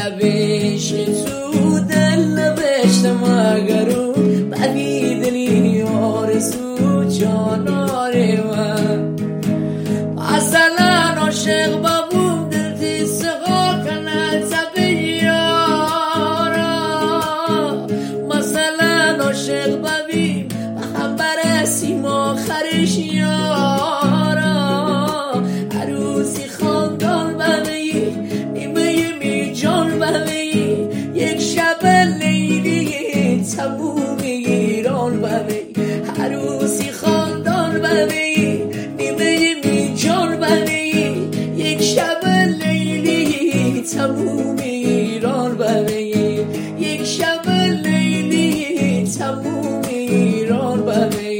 لبش تو دل نوشتم اگرو بدیدنی آرزو جاناره من مثلا عاشق بابوم دل دیسه ها کنه تبه یارا مثلا عاشق بابیم هم برسیم آخرش یارا عروسی خاندان ببی نیمه می جان ببی یک شب لیلی تموم ایران ببی عروسی خاندان ببی نیمه می جان ببی یک شب لیلی تموم ایران ببی یک شب لیلی تموم ایران ببی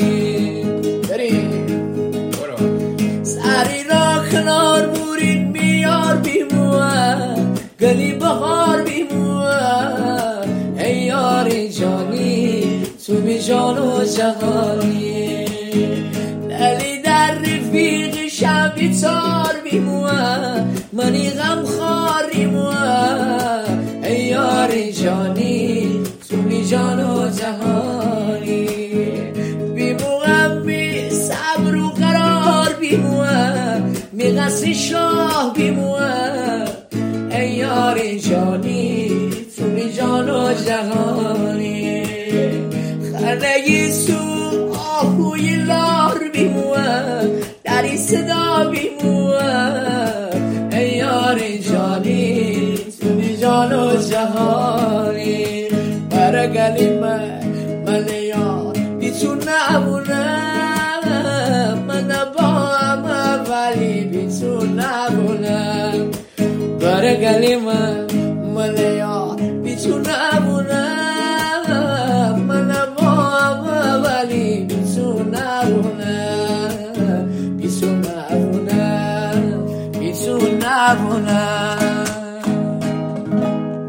سری را کنار بورین میار بیموه گلی بهار بیموه ای یار جانی تو بی جان و جهانی دلی در رفیق شبی تار بیموه منی غم خار بیموه ای یار جانی تو بی جان و جهانی بیموه بی صبر و قرار بیموه می قصر شاه بیموه ای یار جانی تو بی جان و جهانی خرنگی سو آهوی لار بیموه دری صدا بیموه ای یار جانی تو بی جان و جهانی برگلی من یار بی تو نمونم من با هم ولی بی تو نمونم برگلی من یار بی تو نمونم من با هم ولی بی تو نمونم بی تو نمونم بی تو نمونم